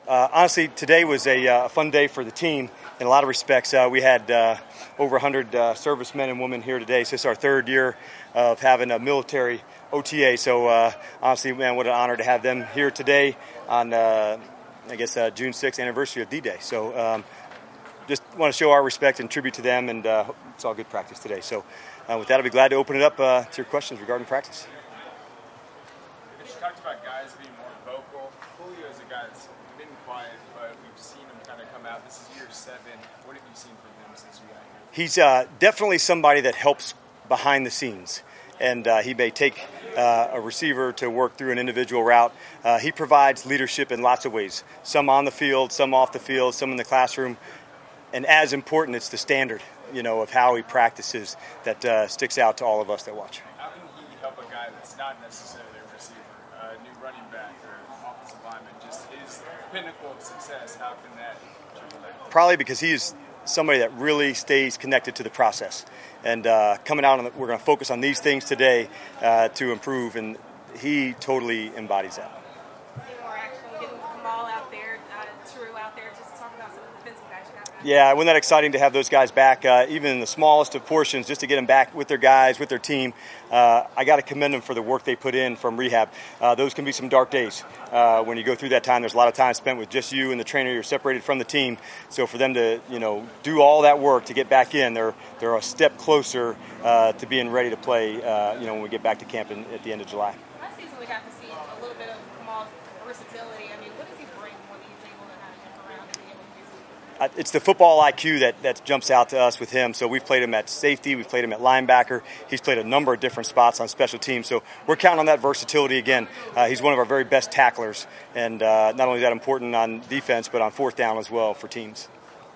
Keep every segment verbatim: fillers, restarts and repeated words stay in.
Uh, honestly, today was a uh, fun day for the team in a lot of respects. Uh, we had uh, over one hundred uh, servicemen and women here today. So this is our third year of having a military O T A. So uh, honestly, man, what an honor to have them here today on, uh, I guess, uh, June sixth anniversary of D-Day. So um, just want to show our respect and tribute to them, and uh, it's all good practice today. So uh, with that, I'll be glad to open it up uh, to your questions regarding practice. You talked about guys being more vocal. Julio is a guy that's been quiet, but we've seen him kind of come out. This is year seven. What have you seen from him since you got here? He's uh, definitely somebody that helps behind the scenes, and uh, he may take uh, a receiver to work through an individual route. Uh, he provides leadership in lots of ways, some on the field, some off the field, some in the classroom. And as important, it's the standard, you know, of how he practices that uh, sticks out to all of us that watch. How can he help a guy that's not necessarily a receiver, a new running back or offensive lineman, just his pinnacle of success? How can that trickle down? Probably because he is somebody that really stays connected to the process. And uh, coming out, on the, we're going to focus on these things today uh, to improve, and he totally embodies that. Yeah, wasn't that exciting to have those guys back, uh, even in the smallest of portions, just to get them back with their guys, with their team. Uh, I got to commend them for the work they put in from rehab. Uh, those can be some dark days. Uh, when you go through that time, there's a lot of time spent with just you and the trainer. You're separated from the team. So for them to, you know, do all that work to get back in, they're they're a step closer uh, to being ready to play, uh, you know, when we get back to camp in, at the end of July. Last season we got to see a little bit of Kamal's versatility. I mean, what does he bring when he's able to kind of jump around and be able to do something? It's the football I Q that, that jumps out to us with him. So we've played him at safety. We've played him at linebacker. He's played a number of different spots on special teams. So we're counting on that versatility again. Uh, he's one of our very best tacklers. And uh, not only is that important on defense, but on fourth down as well for teams.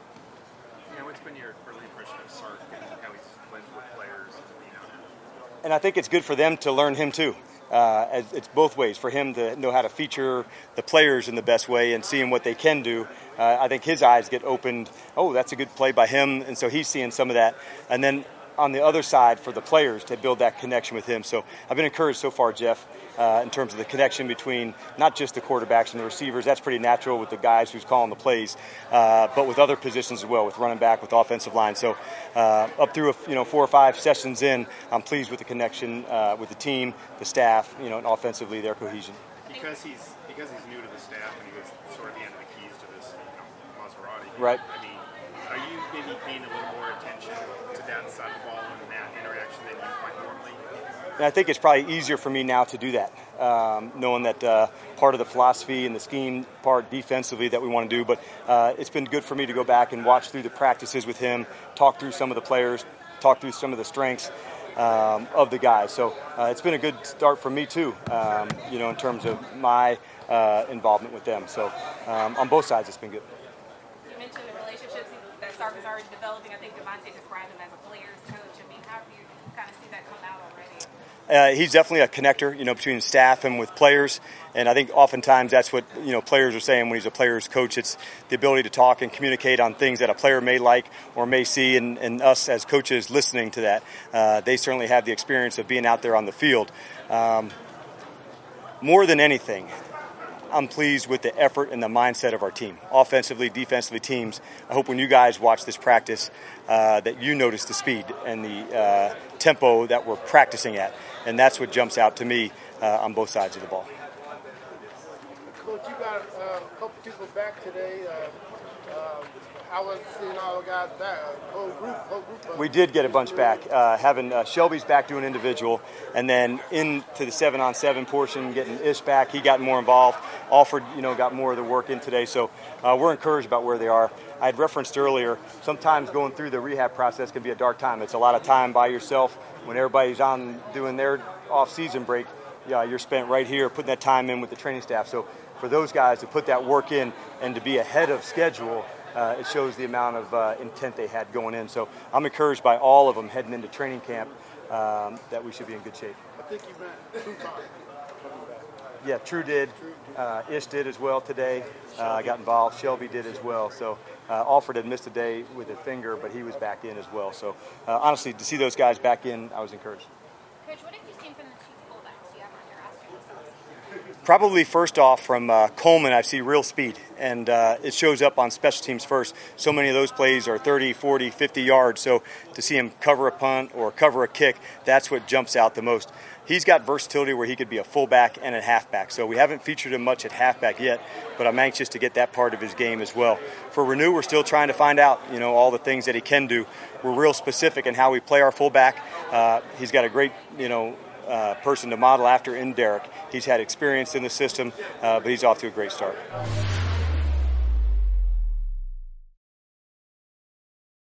Yeah, what's been your early impression of Sark and how he's blended with players? You know? And I think it's good for them to learn him too. Uh, it's both ways for him to know how to feature the players in the best way and seeing what they can do. Uh, I think his eyes get opened. Oh, that's a good play by him, and so he's seeing some of that. And then on the other side, for the players to build that connection with him. So I've been encouraged so far, Jeff, uh, in terms of the connection between not just the quarterbacks and the receivers. That's pretty natural with the guys who's calling the plays, uh, but with other positions as well, with running back, with offensive line. So uh, up through you know four or five sessions in, I'm pleased with the connection uh, with the team, the staff, you know, and offensively their cohesion. Because he's because he's new to the staff and he was sort of the end of the keys to this, you know, Maserati. Right. I mean, are you maybe paying a little more attention to that side of the ball and that interaction than you might normally? And I think it's probably easier for me now to do that, um, knowing that uh, part of the philosophy and the scheme part defensively that we want to do. But uh, it's been good for me to go back and watch through the practices with him, talk through some of the players, talk through some of the strengths um, of the guys. So uh, it's been a good start for me too, um, you know, in terms of my uh, involvement with them. So um, on both sides, it's been good. You mentioned the relationships that Sark is already developing. I think Devontae described him as a player's coach. I mean, how do you kind of see that come out already? Uh, he's definitely a connector, you know, between staff and with players. And I think oftentimes that's what, you know, players are saying when he's a player's coach. It's the ability to talk and communicate on things that a player may like or may see, and, and us as coaches listening to that. Uh, they certainly have the experience of being out there on the field. Um, more than anything, I'm pleased with the effort and the mindset of our team, offensively, defensively teams. I hope when you guys watch this practice uh, that you notice the speed and the uh, tempo that we're practicing at. And that's what jumps out to me uh, on both sides of the ball. Coach, you got uh, a couple people back today. Uh, uh, how was seeing all the guys back? Uh, whole group, whole group. Of- we did get a bunch back. Uh, having uh, Shelby's back doing individual, and then into the seven-on-seven portion, getting Ish back. He got more involved. Alfred, you know, got more of the work in today. So uh, we're encouraged about where they are. I had referenced earlier, sometimes going through the rehab process can be a dark time. It's a lot of time by yourself when everybody's on doing their off-season break. Yeah, you're spent right here putting that time in with the training staff. So for those guys to put that work in and to be ahead of schedule, uh, it shows the amount of uh, intent they had going in. So I'm encouraged by all of them heading into training camp um, that we should be in good shape. I think you meant two times. Yeah, True did. Uh, Ish did as well today. Uh, got involved. Shelby did as well. So uh, Alfred had missed a day with a finger, but he was back in as well. So uh, honestly, to see those guys back in, I was encouraged. Coach, what have you seen from the two fullbacks you have on your roster? Probably first off from uh, Coleman, I see real speed, and uh, it shows up on special teams first. So many of those plays are thirty, forty, fifty yards, so to see him cover a punt or cover a kick, that's what jumps out the most. He's got versatility where he could be a fullback and a halfback, so we haven't featured him much at halfback yet, but I'm anxious to get that part of his game as well. For Reneau, we're still trying to find out, you know, all the things that he can do. We're real specific in how we play our fullback. Uh, he's got a great, you know, Uh, person to model after in Derek. He's had experience in the system, uh, but he's off to a great start.